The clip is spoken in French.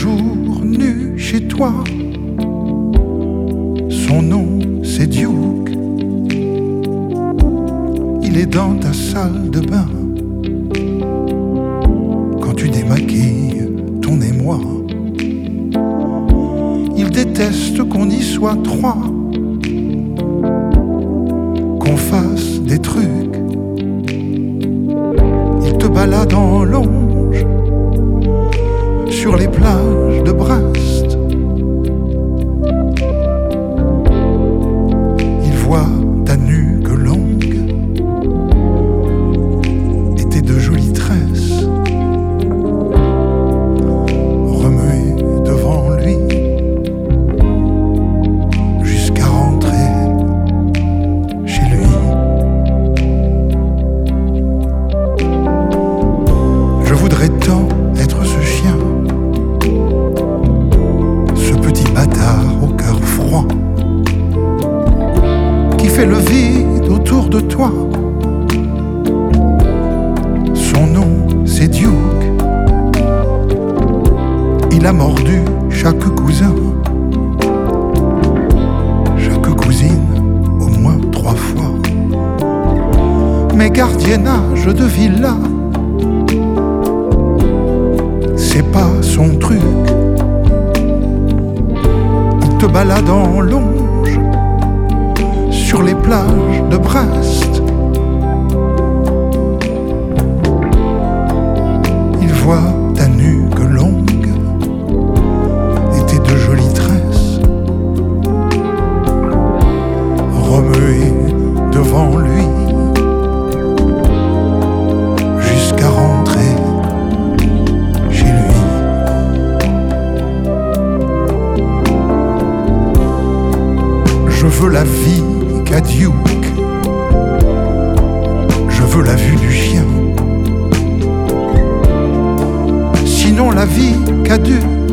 toujours nu chez toi. Son nom c'est Duke. Il est dans ta salle de bain. Quand tu démaquilles ton émoi, il déteste qu'on y soit trois, qu'on fasse des trucs. Il te balade en longe sur les plages de Brest. Il voit ta nuque longue et tes de jolies tresses remuées devant lui jusqu'à rentrer chez lui. Je voudrais tant être ce chien, ce petit bâtard au cœur froid, qui fait le vide autour de toi. Son nom c'est Duke. Il a mordu chaque cousin, chaque cousine au moins 3 fois. Mais gardiennage de villa, c'est pas son truc. Il te balade en longe sur les plages de Brest. Il voit ta nuque longue et tes de jolies tresses remuées devant lui jusqu'à rentrer chez lui. Je veux la vie qu'a Duke, je veux la vue du chien. Sinon la vie qu'a Duke,